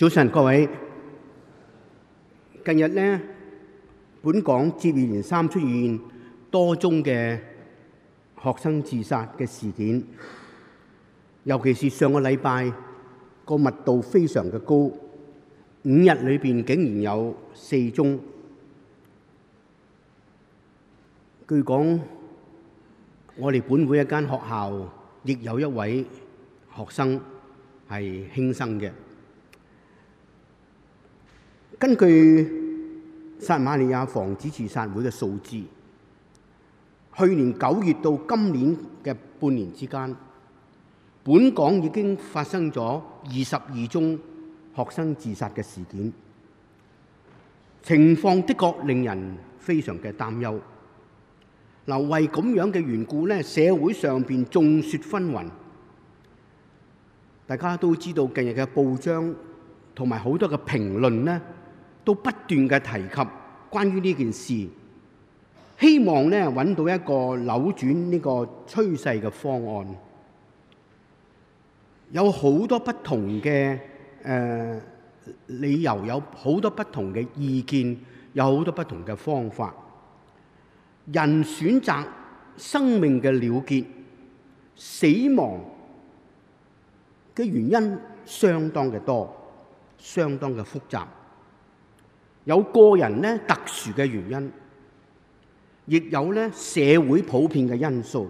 早晨，各位。近日呢，本港接二連三出現多宗嘅學生自殺嘅事件，尤其是上個禮拜個密度非常嘅高，5日裏邊竟然有4宗。據講，我哋本會一間學校亦有一位學生係輕生嘅。根據撒瑪利亞防止自殺會嘅數字，去年9月到今年嘅半年之間，本港已經發生咗22宗學生自殺嘅事件，情況的確令人非常嘅擔憂。嗱，為咁樣嘅緣故咧，社會上邊眾說紛紜。大家都知道近日嘅報章同埋好多嘅評論咧，都不斷嘅提及關於呢件事，希望咧揾到一個扭轉呢個趨勢嘅方案。有好多不同嘅理由，有好多不同嘅意見，有好多不同嘅方法。人選擇生命嘅了結、死亡嘅原因相當嘅多，相當嘅複雜。有個人咧特殊嘅原因，亦有咧社會普遍嘅因素。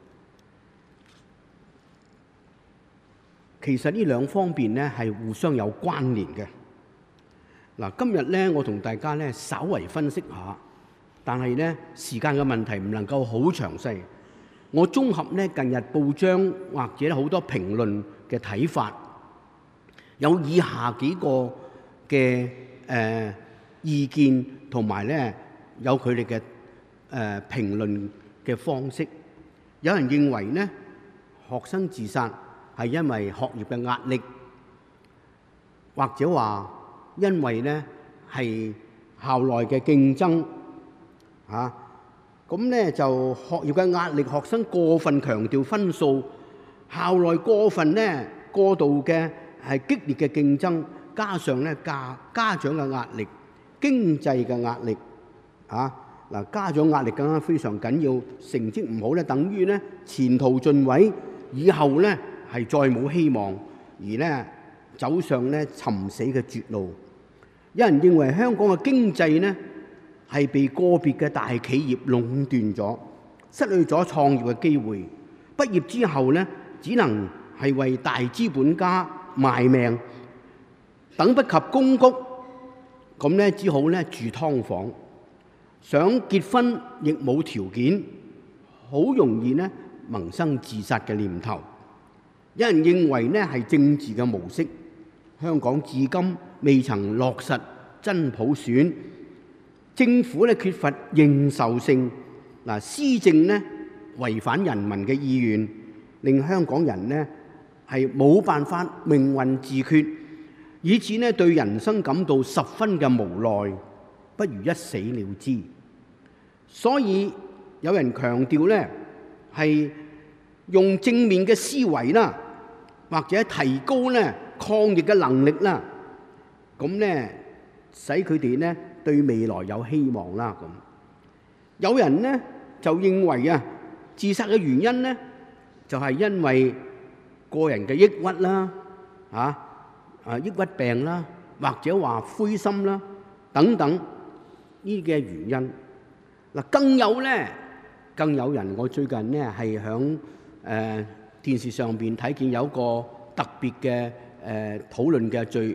其實呢兩方面咧係互相有關聯嘅。嗱，今日咧我同大家咧稍為分析下，但係咧時間嘅問題唔能夠好詳細。我綜合咧近日報章或者好多評論嘅睇法，有以下幾個嘅意見，同埋咧有佢哋嘅評論嘅方式。有人認為咧學生自殺係因為學業嘅壓力，或者話因為咧係校內嘅競爭嚇。咁咧就學業嘅壓力，學生過分強調分數，校內過分咧過度嘅係激烈嘅競爭，加上咧家長嘅壓力、經濟嘅壓力嗱，家長壓力更加非常緊要，成績唔好咧，等於咧前途盡毀，以後咧係再冇希望，而咧走上咧尋死嘅絕路。有人認為香港嘅經濟咧係被個別嘅大企業壟斷咗，失去咗創業嘅機會。畢業之後咧，只能係為大資本家賣命，等不及公屋，咁咧只好咧住劏房。想結婚亦冇條件，好容易咧萌生自殺嘅念頭。有人認為咧係政治嘅模式，香港至今未曾落實真普選，政府咧缺乏認受性，施政咧違反人民嘅意願，令香港人咧係冇辦法命運自決，以致咧對人生感到十分嘅無奈，不如一死了之。所以有人強調咧係用正面嘅思維啦，或者提高咧抗疫嘅能力啦，咁咧使佢哋咧對未來有希望啦。咁有人咧就認為自殺嘅原因咧就係因為個人嘅抑鬱啦，抑鬱病啦，或者話灰心啦等等呢嘅原因。更有人，我最近咧係響電視上邊睇見有一個特別嘅討論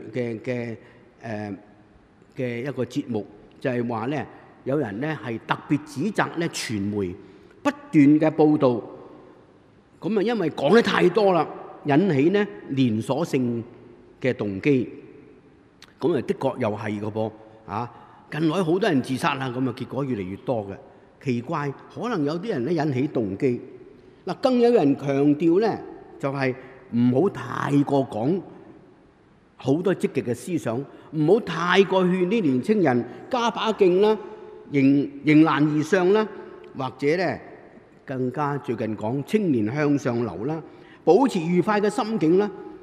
嘅一個節目，就係話咧有人咧係特別指責咧傳媒不斷嘅報導，咁因為講得太多啦，引起咧連鎖性嘅動機。咁的確又係嘅噃近來好多人自殺啦，咁結果越嚟越多嘅。奇怪，可能有啲人咧引起動機。更有人強調咧，就係唔好太過講好多積極嘅思想，唔好太過勸啲年青人加把勁啦，迎難而上啦，或者咧更加最近講青年向上流啦，保持愉快嘅心境啦。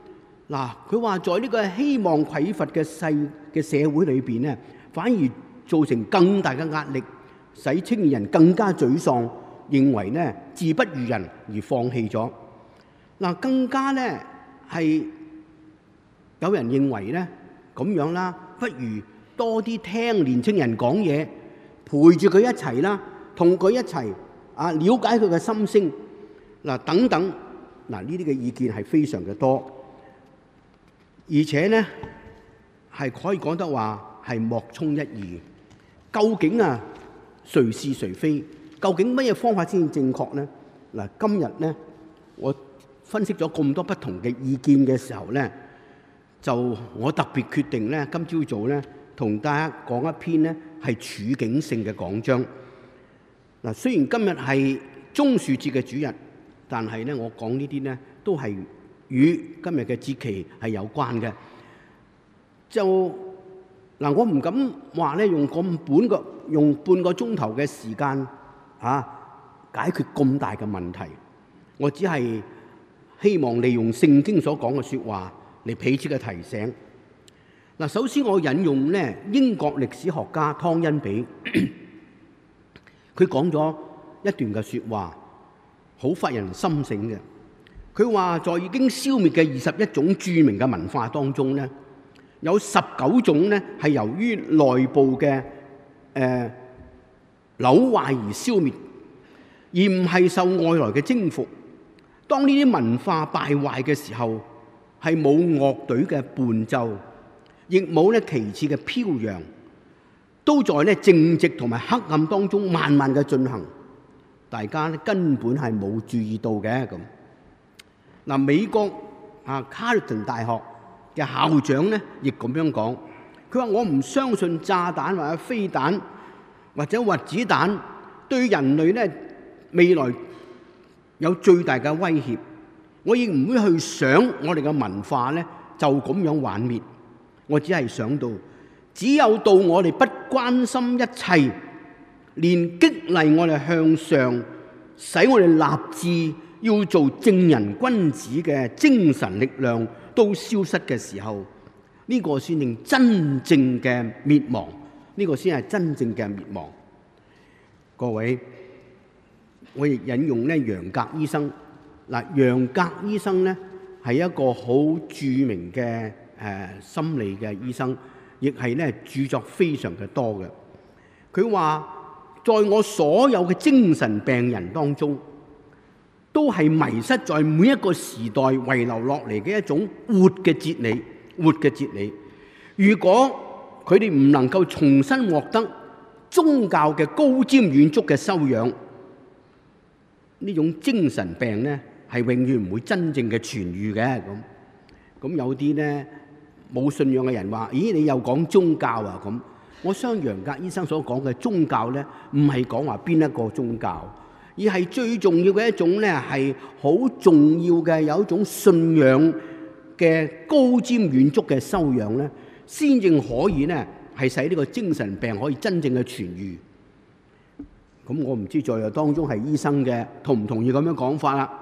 嗱，佢話在呢個希望匱乏嘅社會裏邊咧，反而造成更大嘅壓力，使青年人更加沮喪，認為咧自不如人而放棄咗。嗱，更加咧係有人認為咧咁樣啦，不如多啲聽年青人講嘢，陪住佢一齊啦，同佢一齊了解佢嘅心聲嗱等等。嗱，呢啲嘅意見係非常嘅多，而且咧係可以講得話係莫衷一是。究竟誰是誰非？究竟乜嘢方法先正確呢？嗱，今日咧我分析咗咁多不同嘅意見嘅時候咧，就我特別決定咧，今朝早咧同大家講一篇咧係處境性嘅講章。嗱，雖然今日係棕樹節嘅主日，但係咧我講呢啲咧都係與今日嘅節期係有關嘅。就嗱，我唔敢話咧用半個鐘頭嘅時間解決咁大嘅問題。我只係希望利用聖經所講嘅說話嚟彼此嘅提醒。嗱，首先我引用咧英國歷史學家湯恩比，佢講咗一段嘅說話，好發人深省嘅。佢話在已經消滅嘅21種著名嘅文化當中咧，有19種咧係由於內部嘅朽壞而消滅，而唔係受外來嘅征服。當呢啲文化敗壞嘅時候，係冇樂隊嘅伴奏，亦冇咧旗幟嘅飄揚，都在咧靜寂同埋黑暗當中慢慢嘅進行。大家咧根本係冇注意到嘅咁。嗱，美國卡爾頓大學嘅校長咧亦咁樣講，佢話我唔相信炸彈或者飛彈或者核子彈對人類咧未來有最大嘅威脅，我亦唔會去想我哋嘅文化咧就咁樣幻滅。我只係想到，只有到我哋不關心一切，連激勵我哋向上，使我哋立志要做正人君子嘅精神力量都消失嘅時候，呢個先係真正嘅滅亡，呢個先係真正嘅滅亡。各位，我亦引用咧楊格醫生。嗱，楊格醫生咧係一個好著名嘅心理嘅醫生，亦係咧著作非常嘅多嘅。佢話在我所有嘅精神病人當中，都係迷失在每一個時代遺留落嚟嘅一種活嘅哲理，活嘅哲理。如果佢哋唔能夠重新獲得宗教嘅高瞻遠矚嘅修養，呢種精神病咧係永遠唔會真正嘅痊癒嘅。咁有啲咧冇信仰嘅人話：咦，你又講宗教啊？咁我相信楊格醫生所講嘅宗教咧，唔係講話邊一個宗教，而係最重要嘅一種咧，係好重要嘅有一種信仰嘅高瞻遠矚嘅修養咧，先至可以咧係使呢個精神病可以真正嘅痊癒。咁我唔知在座當中係醫生嘅同唔同意咁樣講法啦。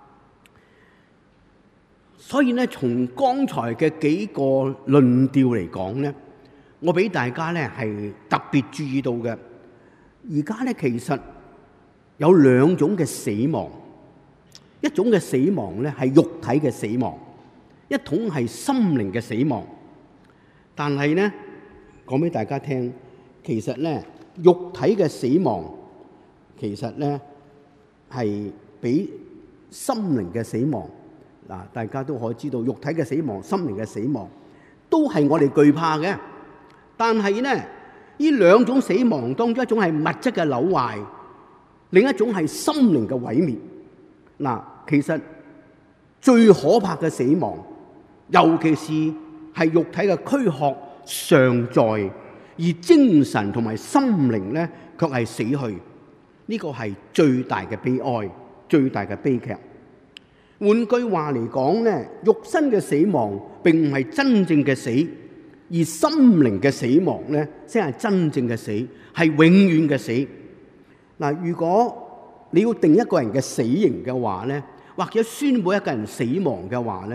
所以咧，從剛才嘅幾個論調嚟講咧，我俾大家咧係特別注意到嘅。而家咧其實有兩種嘅死亡，一種嘅死亡咧係肉體嘅死亡，一種係心靈嘅死亡。但係咧講俾大家聽，其實咧肉體嘅死亡其實咧係比心靈嘅死亡。嗱，大家都可以知道，肉體嘅死亡、心靈嘅死亡都係我哋懼怕嘅。但係咧，呢兩種死亡當中，一種係物質嘅朽壞，另一種係心靈嘅毀滅。嗱，其實最可怕嘅死亡，尤其是係肉體嘅軀殼尚在，而精神同埋心靈咧卻係死去。呢個係最大嘅悲哀，最大嘅悲劇。換句話嚟講咧，肉身嘅死亡並唔係真正嘅死，而心靈嘅死亡咧先係真正嘅死，係永遠嘅死。嗱，如果你要定一個人嘅死刑嘅話咧，或者宣佈一個人死亡嘅話咧，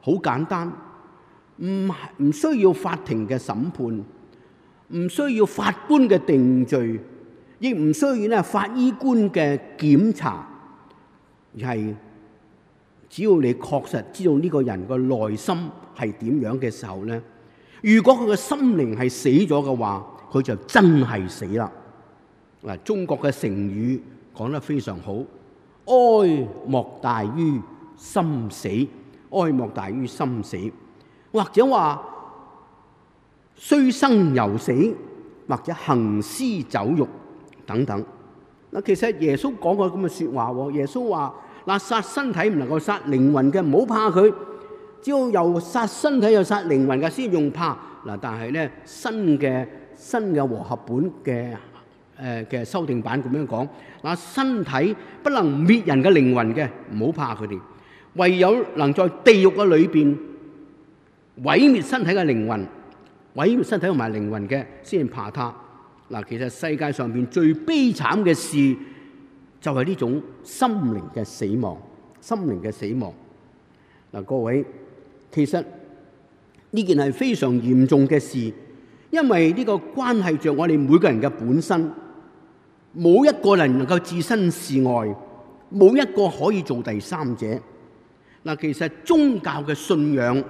好簡單，唔需要法庭嘅審判，唔需要法官嘅定罪，亦唔需要咧法醫官嘅檢查，而係只要你確實知道呢個人個內心係點樣嘅時候咧，如果佢嘅心靈係死咗嘅話，佢就真係死啦。嗱，中國嘅成語講得非常好，哀莫大於心死，哀莫大於心死，或者話雖生猶死，或者行屍走肉等等。嗱，其實耶穌講過咁嘅說話喎。耶穌話：嗱，殺身體唔能夠殺靈魂嘅，唔好怕佢。只要又殺身體又殺靈魂嘅，先用怕。嗱，但係咧新嘅和合本嘅修訂版咁樣講，嗱，身體不能滅人嘅靈魂嘅，唔好怕佢哋。唯有能在地獄嘅裏邊毀滅身體嘅靈魂，毀滅身體同埋靈魂嘅，先怕他。嗱，其實世界上邊最悲慘嘅事就係呢種心靈嘅死亡，心靈嘅死亡。嗱，各位，其實呢件係非常嚴重嘅事，因為呢個關係着我哋每個人嘅本身，冇一個人能夠置身事外，冇一個可以做第三者。嗱，其實宗教嘅信仰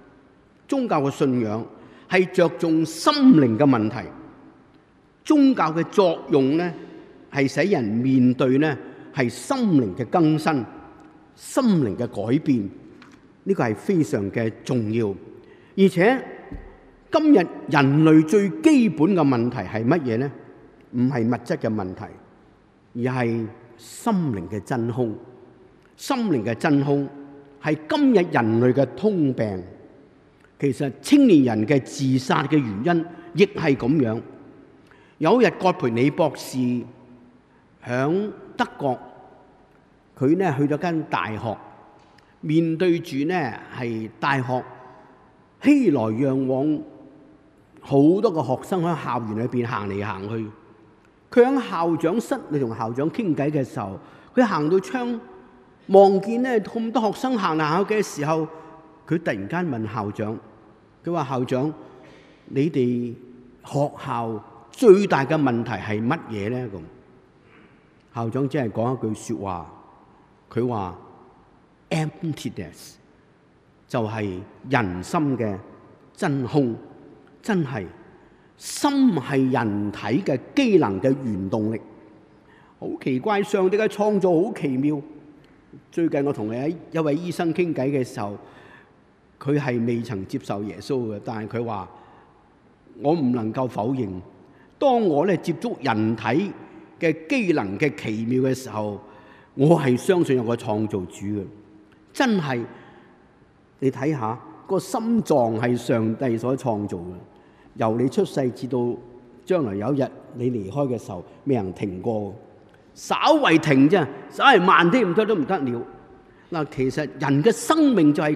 係着重心靈嘅問題。宗教嘅作用咧，係使人面對咧係心靈嘅更新、心靈嘅改變，呢個係非常嘅重要。而且今日人類最基本嘅問題係乜嘢咧？唔係物質嘅問題，而係心靈嘅真空。心靈嘅真空係今日人類嘅通病。其實青年人嘅自殺嘅原因亦係咁樣。有一日，葛培理博士響德國，佢呢去咗間大學，面對住呢係大學熙來攘往，好多個學生喺校園裏邊行嚟行去。佢喺校長室裏同校長傾偈嘅時候，佢行到窗望見呢咁多學生行嚟行去嘅時候，佢突然間問校長，佢話：校長，你哋學校最大嘅問題係乜嘢咧？咁校長只係講一句説話，佢話 emptiness 就係人心嘅真空，真係心係人體嘅機能嘅原動力。好奇怪，上帝嘅創造好奇妙。最近我同一位醫生傾偈嘅時候，佢係未曾接受耶穌嘅，但係佢話：我唔能夠否認。當我咧接觸人體嘅機能嘅奇妙嘅時候，我係相信有個創造主嘅。真係，你睇下個心臟係上帝所創造嘅，由你出世至到將來有一日你離開嘅時候，未人停過，稍為停啫，稍為慢啲唔得都唔得了。嗱，其實人嘅生命就係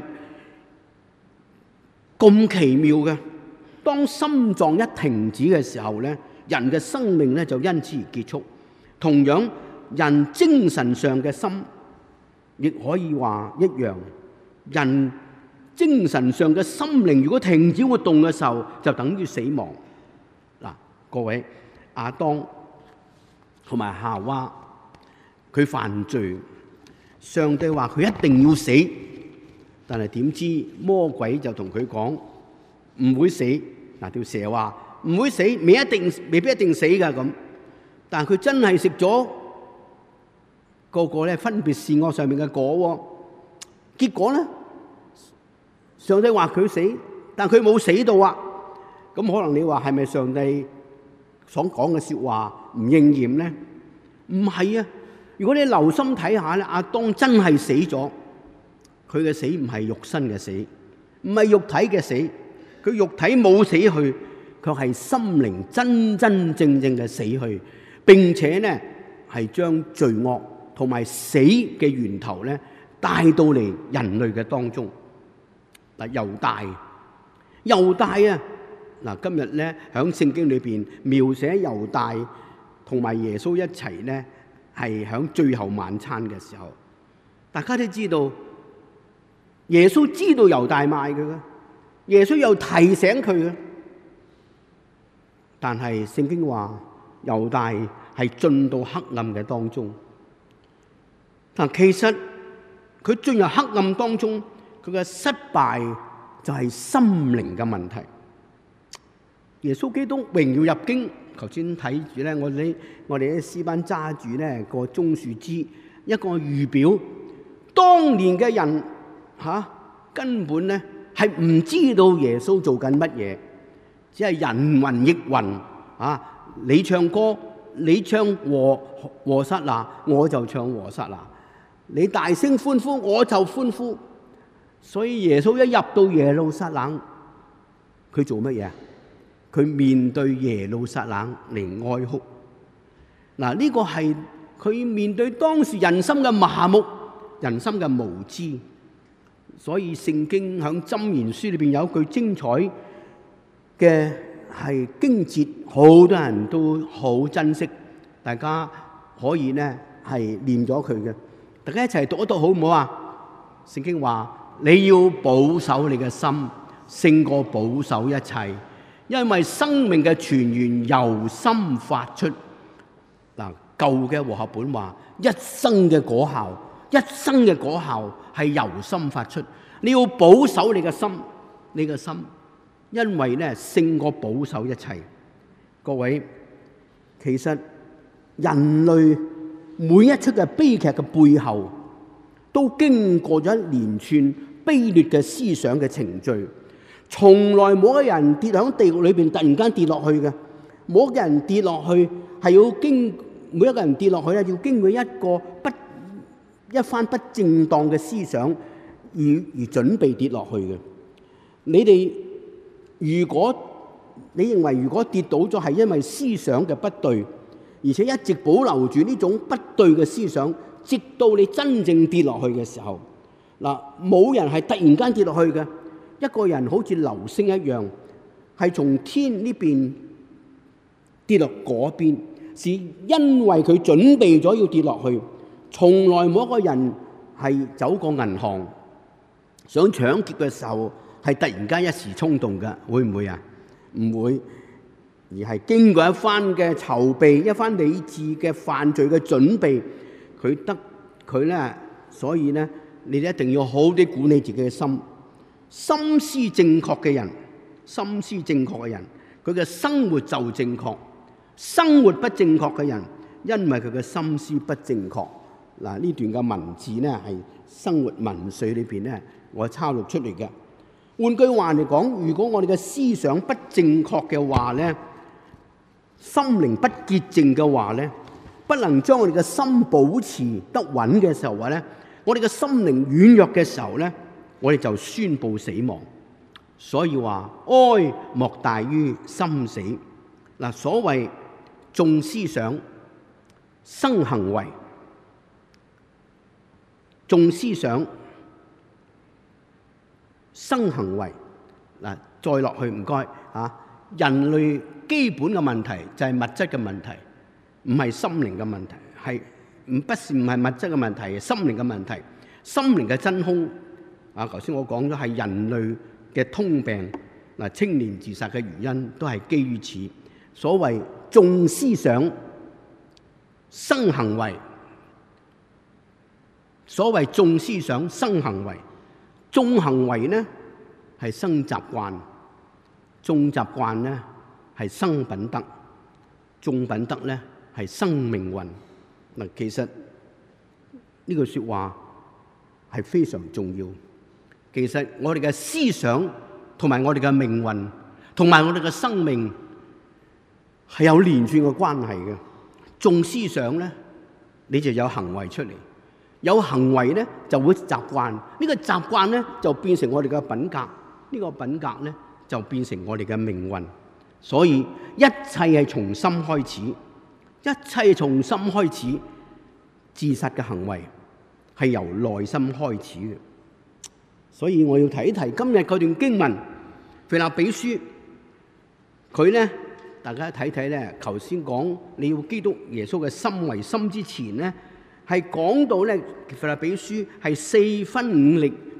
咁奇妙嘅。當心臟一停止嘅時候咧，人嘅生命咧就因此而結束。同樣，人精神上嘅心亦可以話一樣。人精神上嘅心靈如果停止活動嘅時候，就等於死亡。嗱，各位，亞當同埋夏娃佢犯罪，上帝話佢一定要死，但係點知魔鬼就同佢講唔會死。嗱，條蛇話唔會死，未必一定死噶咁。但係佢真係食咗個咧分別善惡上面嘅果，結果咧上帝話佢死，但佢冇死到啊。咁可能你話係咪上帝所講嘅說話唔應驗咧？唔係啊！如果你留心睇下咧，亞當真係死咗，佢嘅死唔係肉身嘅死，唔係肉體嘅死。佢肉體冇死去，卻係心靈真真正正嘅死去，並且呢係將罪惡同埋死嘅源頭呢帶到嚟人類嘅當中。嗱，猶大啊！嗱，今日呢喺聖經裏邊描寫猶大同埋耶穌一齊呢，係喺最後晚餐嘅時候，大家都知道耶穌知道猶大賣佢嘅，耶穌又提醒佢嘅。但係聖經話猶大係進到黑暗嘅當中。但其實佢進入黑暗當中，佢嘅失敗就係心靈嘅問題。耶穌基督榮耀入京，頭先睇住咧，我哋啲詩班揸住咧個棕樹枝，一個預表。當年嘅人根本咧係唔知道耶穌做緊乜嘢，只係人云亦云你唱歌，你唱和散那，我就唱和散那；你大聲歡呼，我就歡呼。所以耶穌一入到耶路撒冷，佢做乜嘢？佢面對耶路撒冷嚟哀哭。嗱，呢個係佢面對當時人心嘅麻木、人心嘅無知。所以聖經喺箴言書裏邊有一句精彩嘅係經節，好多人都好珍惜，大家可以呢係念咗佢嘅。大家一齊讀一讀好唔好啊？聖經話：你要保守你嘅心，勝過保守一切，因為生命嘅泉源由心發出。嗱，舊嘅和合本話：一生嘅果效，一生嘅果效係由心發出。你要保守你嘅心，你嘅心，因為咧勝過保守一切。各位，其實人類每一出嘅悲劇嘅背後，都經過咗一連串卑劣嘅思想嘅程序。從來冇一個人跌響地獄裏邊突然間跌落去嘅，冇一個人跌落去係要每一個人跌落去咧，要經過一番不正當嘅思想而準備跌落去嘅。你哋如果你認為如果跌倒咗係因為思想嘅不對，而且一直保留住呢種不對嘅思想，直到你真正跌落去嘅時候，嗱，冇人係突然間跌落去嘅。一個人好似流星一樣，係從天呢邊跌落嗰邊，是因為佢準備咗要跌落去。從來冇一個人係走過銀行想搶劫嘅時候係突然間一時衝動嘅，會唔會啊？唔會，而係經過一番嘅籌備，一番理智嘅犯罪嘅準備，佢咧，所以咧，你哋一定要好啲管理自己嘅心。心思正確嘅人，佢嘅生活就正確；生活不正確嘅人，因為佢嘅心思不正確。嗱，呢段嘅文字呢係生活文萃裏邊呢，我抄錄出嚟嘅。換句話嚟講，如果我哋嘅思想不正確嘅話呢，心靈不潔淨嘅話呢，不能將我哋嘅心保持得穩嘅時候話呢，我哋嘅心靈軟弱嘅時候呢，我哋就宣布死亡。所以話哀莫大於心死。嗱，所謂重思想生行為，重思想生行為。嗱，再落去唔該嚇。人類基本嘅問題就係物質嘅問題，唔係心靈嘅問題，係唔係物質嘅問題，係心靈嘅問題。心靈嘅真空頭先我講咗係人類嘅通病。嗱，青年自殺嘅原因都係基於此。所謂重思想生行為，所謂重思想生行為，重行為呢係生習慣，重習慣呢係生品德，重品德呢係生命運。嗱，其實呢句說話係非常重要。其實我哋嘅思想同埋我哋嘅命運同埋我哋嘅生命係有連串嘅關係嘅。重思想呢，你就有行為出嚟，有行為呢就會習慣，呢個習慣呢就變成我哋嘅品格，呢個品格呢就變成我哋嘅命運。所以一切係從心開始，一切從心開始。自殺嘅行為係由內心開始嘅。所以我要提一提今日嗰段經文，腓立比書，佢呢，大家睇睇呢，頭先講你要基督耶穌嘅心為心之前呢，係講到呢，腓立比書係4分5厘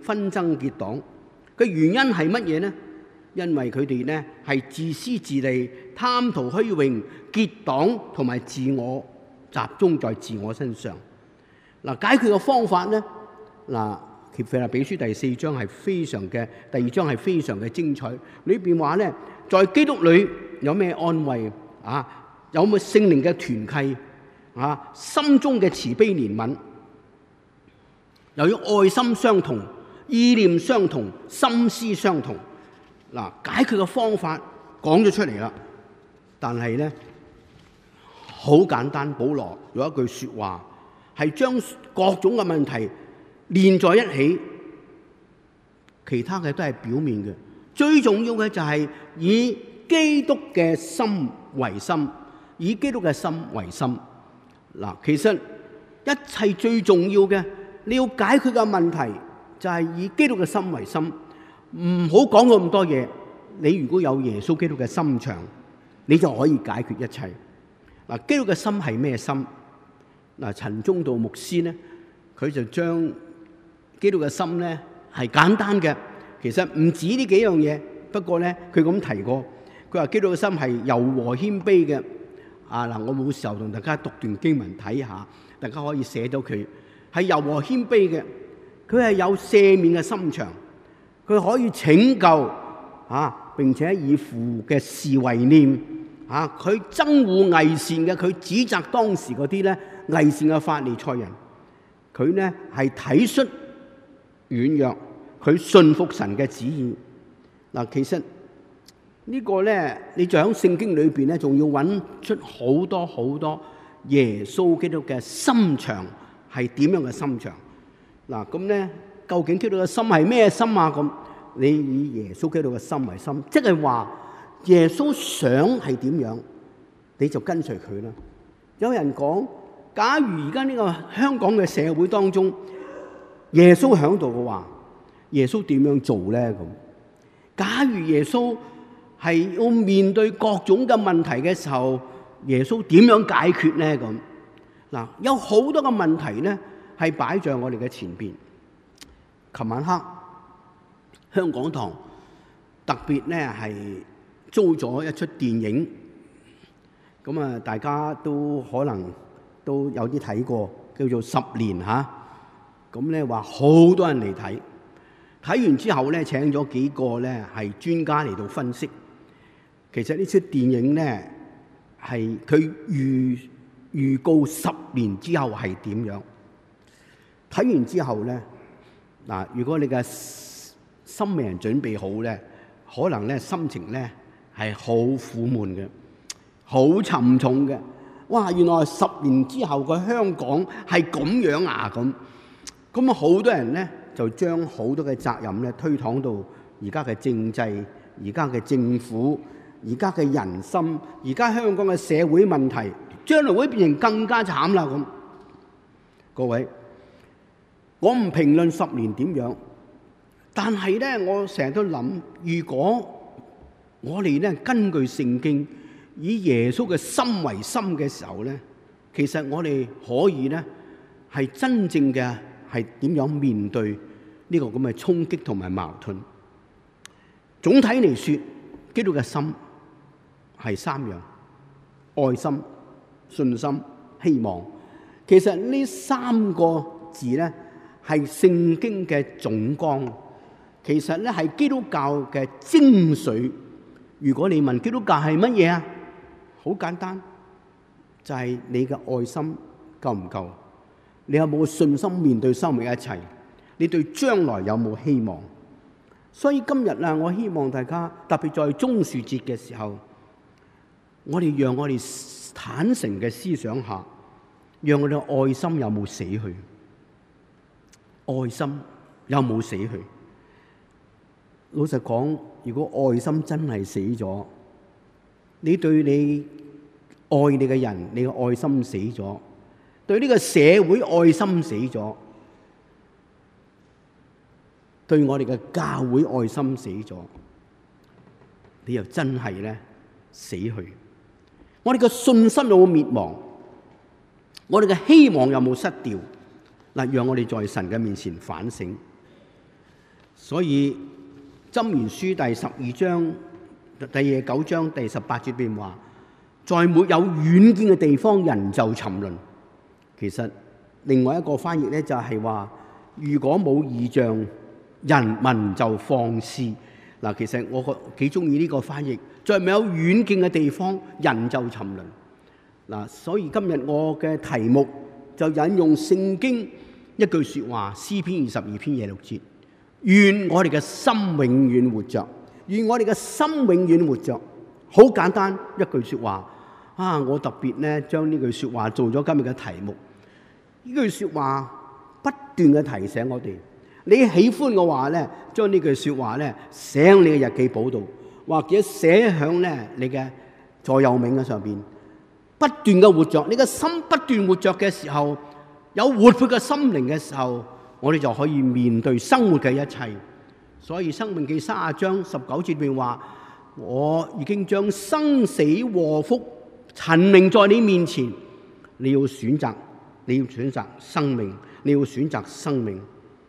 紛爭結黨嘅原因係乜嘢呢？因為佢哋呢係自私自利、貪圖虛榮、結黨同埋自我集中在自我身上。解決嘅方法呢？腓立比書第4章係非常嘅，第2章係非常嘅精彩。裏邊話呢，在基督裏有咩安慰啊？有冇聖靈嘅團契啊？心中嘅慈悲憐憫，又要愛心相同、意念相同、心思相同。解決嘅方法講咗出嚟啦，但係呢，好簡單。保羅有一句說話係將各種嘅問題連在一起，其他嘅都係表面嘅，最重要嘅就係以基督嘅心為心，以基督嘅心為心。其實一切最重要嘅，你要解決嘅問題就係以基督嘅心為心。唔好講咁多嘢，你如果有耶穌基督嘅心腸，你就可以解決一切。基督嘅心係咩心？陳宗道牧師呢，佢就將基督嘅心呢係簡單嘅，其實唔止呢幾樣嘢。不過呢，佢咁提過，佢話基督嘅心係柔和謙卑嘅。我冇時候同大家讀段經文睇下，大家可以寫到佢係柔和謙卑嘅，佢係有赦免嘅心腸。佢可以拯救並且以父嘅事為念佢憎惡偽善嘅，佢指責當時嗰啲咧偽善嘅法利賽人。佢呢係體恤軟弱，佢信服神嘅旨意。其實呢個咧，你就喺聖經裏邊咧，仲要揾出好多好多耶穌基督嘅心腸係點樣嘅心腸。咁咧。究竟基督嘅心係咩心啊？咁你以耶穌基督嘅心為心，即係話耶穌想係點樣，你就跟隨佢啦。有人講，假如而家呢個香港嘅社會當中，耶穌喺度嘅話，耶穌點樣做咧？咁假如耶穌係要面對各種嘅問題嘅時候，耶穌點樣解決咧？咁有好多嘅問題咧，係擺在我哋嘅前邊。琴晚黑香港堂特別咧係租咗一出電影，咁大家都可能都有啲睇過，叫做《10年》嚇。咁咧話好多人嚟睇，睇完之後咧請咗幾個咧係專家嚟到分析。其實呢出電影咧係佢預告10年之後係點樣。睇完之後咧。如果你嘅心未人準備好咧，可能咧心情咧係好苦悶嘅，好沉重嘅。哇！原來10年之後嘅香港係咁樣啊！咁好多人咧就將好多嘅責任咧推搪到而家嘅政制、而家嘅政府、而家嘅人心、而家香港嘅社會問題，將來會變成更加慘啦！咁各位。我唔評論10年點樣，但係咧，我成日都諗，如果我哋咧根據聖經以耶穌嘅心為心嘅時候咧，其實我哋可以咧係真正嘅係點樣面對呢個咁嘅衝擊同埋矛盾。總體嚟說，基督嘅心係3樣：愛心、信心、希望。其實呢3個字咧，係聖經嘅總綱，其實咧係基督教嘅精髓。如果你問基督教係乜嘢啊？好簡單，就係你嘅愛心夠唔夠？你有冇信心面對生命一切？你對將來有冇希望？所以今日啊，我希望大家特別在棕樹節嘅時候，我哋讓我哋坦誠嘅思想下，讓我哋嘅愛心有冇死去？愛心有冇死去？老實講，如果愛心真係死咗，你對你愛你嘅人，你嘅愛心死咗；對呢個社會愛心死咗；對我哋嘅教會愛心死咗，你又真係咧死去。我哋嘅信心有冇滅亡？我哋嘅希望有冇失掉？讓我哋在神嘅面前反省。 所以箴言書第12章第9章第18節邊話，在沒有遠見嘅地方，人就沉淪。其實另外一個翻譯咧就係話，如果冇異象，人民就放肆。嗱，其實我幾中意呢個翻譯，在沒有遠見嘅地方，人就沉淪。嗱，所以今日我嘅題目就引用聖經一句說話，詩篇22篇6節，願我哋嘅心永遠活着，願我哋嘅心永遠活着。好簡單一句說話啊！我特別咧將呢句說話做咗今日嘅題目。呢句說話不斷嘅提醒我哋，你喜歡嘅話咧，將呢句說話咧寫喺你嘅日記簿度，或者寫響咧你嘅座右銘嘅上邊，不斷嘅活着。你嘅心不斷活着嘅時候，有活潑嘅心靈嘅時候，我哋就可以面對生活嘅一切。所以《申命記》30章19節裏邊話，我已經將生死禍福陳明在你面前，你要選擇生命，你要選擇生命。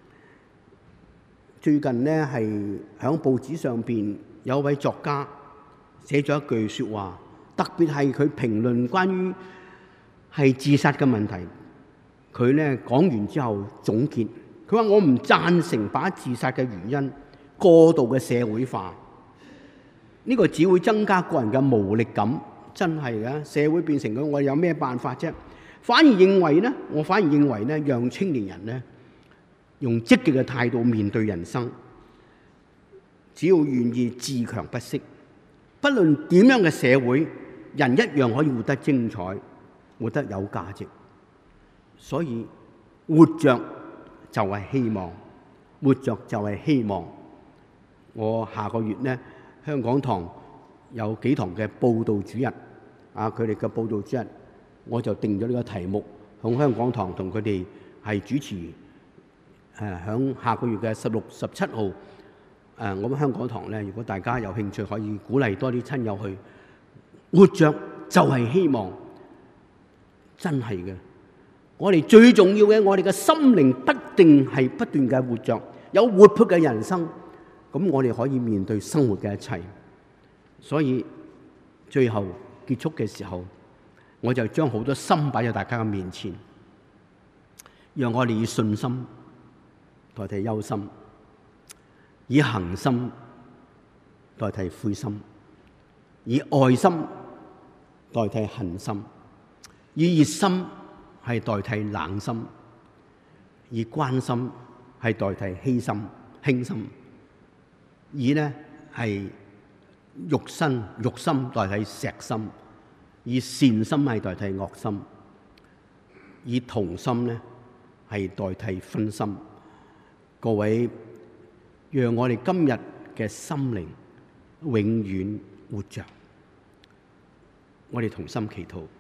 最近呢，係喺報紙上邊有一位作家寫咗一句說話，特別係佢評論關於係自殺嘅問題。佢呢講完之後總結，佢話我唔贊成把自殺嘅原因過度嘅社會化，呢個只會增加個人嘅無力感。真係嘅，社會變成咁，我有咩辦法啫？我反而認為呢，讓青年人呢用積極嘅態度面對人生，只要願意自強不息，不論點樣嘅社會，人一樣可以活得精彩，活得有價值。所以活着就係希望，活着就係希望。我下個月呢，香港堂有幾堂嘅佈道主日，佢哋嘅佈道主日，我就定咗呢個題目，響香港堂同佢哋係主持。響下個月嘅16、17號，我們香港堂咧，如果大家有興趣，可以鼓勵多啲親友去。活着就係希望，真係嘅。我哋最重要嘅，我哋嘅心靈不定係不斷嘅活着，有活潑嘅人生，咁我哋可以面對生活嘅一切。所以最後結束嘅時候，我就將好多心擺喺大家嘅面前，讓我哋以信心代替憂心，以恆心代替灰心，以愛心代替恨心，以熱心係代替冷心，以關心係代替輕心，以呢係肉心代替石心，以善心係代替惡心，以同心呢係代替分心。各位，讓我哋今日嘅心靈永遠活着。我哋同心祈禱。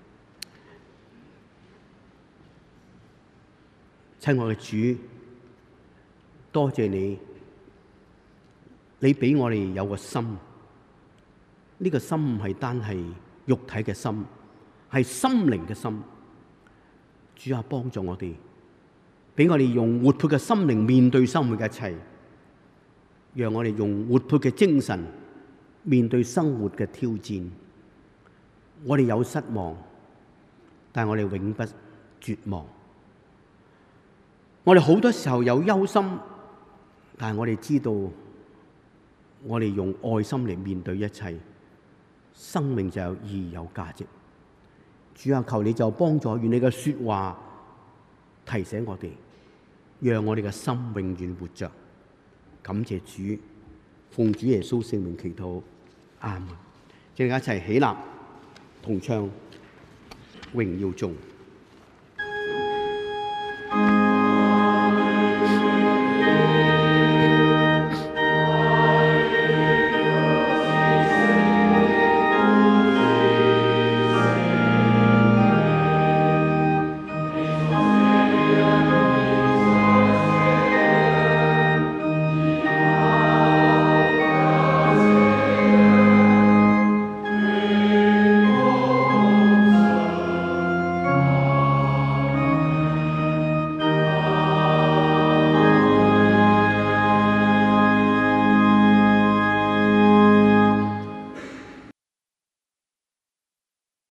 親愛嘅主，多謝你，你俾我哋有個心，呢個心唔係單係肉體嘅心，係心靈嘅心。主啊，幫助我哋，俾我哋用活潑嘅心靈面對生活嘅一切，讓我哋用活潑嘅精神面對生活嘅挑戰。我哋有失望，但係我哋永不絕望。我哋好多時候有憂心，但係我哋知道，我哋用愛心嚟面對一切，生命就有意義有價值。主啊，求你就幫助，願你嘅說話提醒我哋，讓我哋嘅心永遠活着。感謝主，奉主耶穌聖名祈禱，阿門。請大家一齊起立，同唱榮耀頌。